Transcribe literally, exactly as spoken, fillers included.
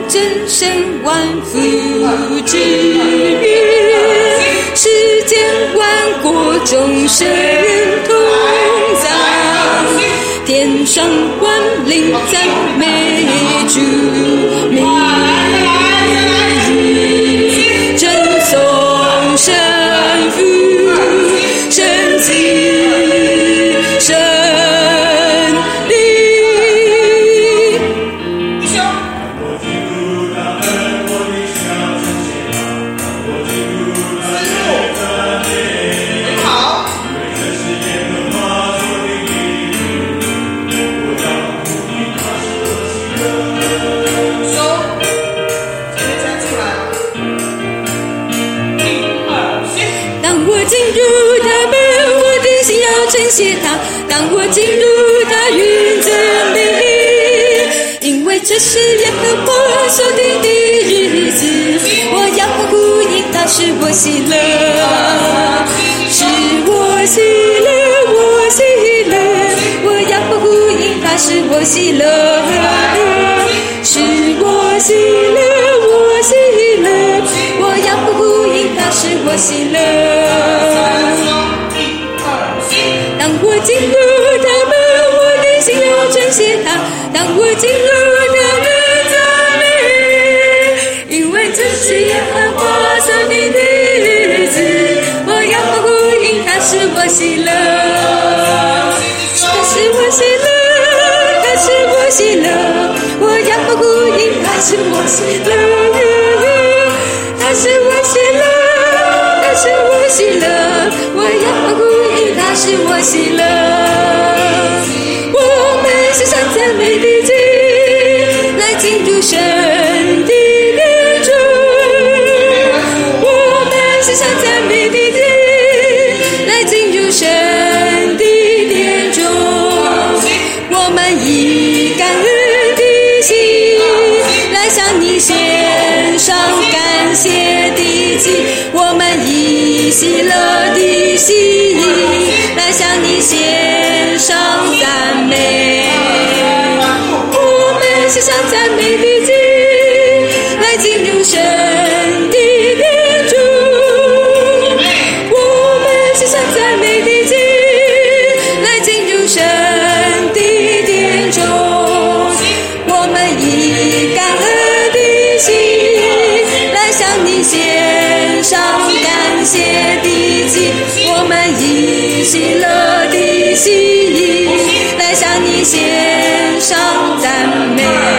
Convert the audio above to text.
真神万福之约，世间万国众生同在，天上万灵赞美主名，真颂神福神迹神当我进入他云子里，因为这是耶和华所定的日子，我要呼应他，使我喜乐，使我喜乐，我喜乐，我要呼应他，使我喜乐，使我喜乐，我喜乐，我要呼应他，使我喜乐。当我进入他们，我的心要称谢他。当我进入他们赞美，因为这是耶和华所定的日子，我要呼应他，使我喜乐，他使我喜乐，他使我喜乐，我要呼应他，使我喜乐，他使我喜乐，他使我喜乐，我要呼应他，使我喜乐。我们献上赞美的祭，来敬主神的殿中。我们献上赞美的祭，来敬主神的殿中。我们以感恩的心，来向你献上感谢的祭。我们以喜乐的心，来向你献上赞美。我们献上赞美的祭，来进入神的殿中。我们献上赞美的祭，来进入神的殿中。我们以感恩的心，来向你献上感谢的祭。我们以喜乐的心，来向你献上赞美。